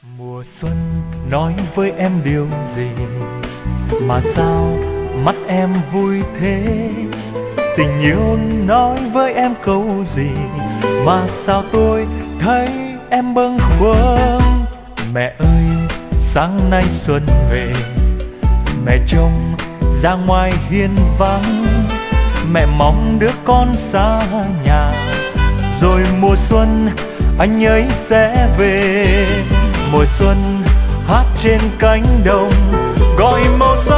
Mùa xuân nói với em điều gì mà sao mắt em vui thế? Tình yêu nói với em câu gì mà sao tôi thấy em bâng khuâng? Mẹ ơi, sáng nay xuân về, mẹ trông ra ngoài hiên vắng, mẹ mong đứa con xa nhà, rồi mùa xuân anh ấy sẽ về. Mùa xuân hát trên cánh đồng gọi màu sắc